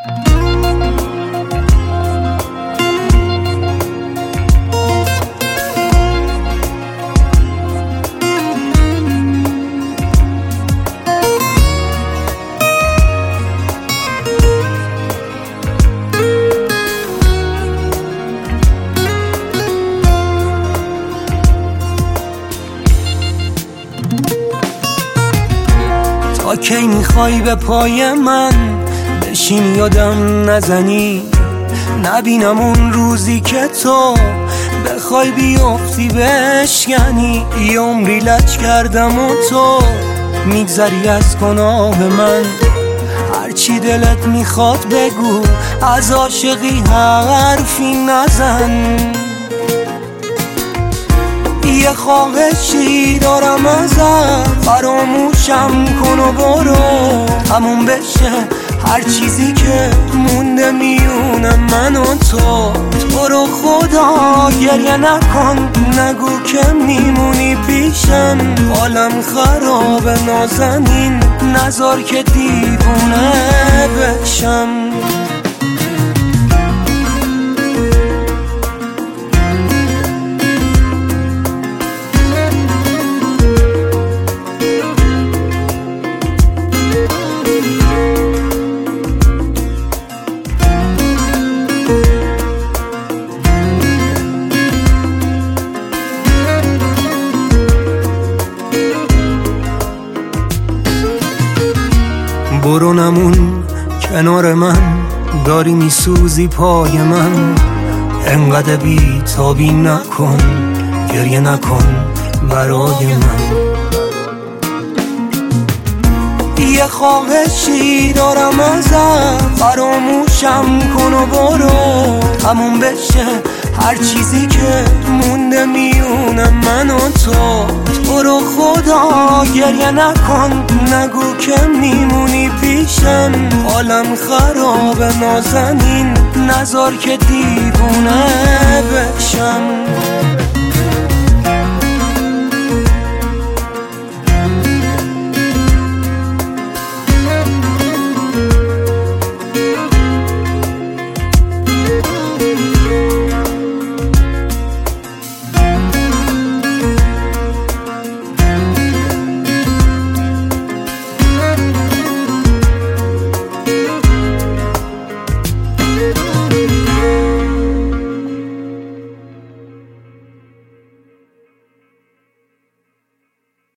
تا کی میخوای به پای من بشین یادم نزنی؟ نبینم اون روزی که تو بخوای بیافتی بشکنی. یه عمری لج کردم و تو میگذری از گناه من. هرچی دلت میخواد بگو، از عاشقی حرفی نزن. یه خواهشی دارم ازت، فراموشم کن و برو. تموم بشه هر چیزی که مونده میونه من و تو. تو رو خدا گریه نکن، نگو که میمونی پیشم. حالم خرابه نازنین، نذار که دیوونه بشم. برو نمون کنار من، داری میسوزی پای من. انقدر بی تابی نکن، گریه نکن برای من. یه خواهشی دارم ازت، فراموشم کن و برو. تموم بشه هر چیزی که مونده میونه من و تو. تو رو خدا گریه نکن، نگو که میمونی پیشم. حالم خرابه نازنین، نذار که دیوونه بشم.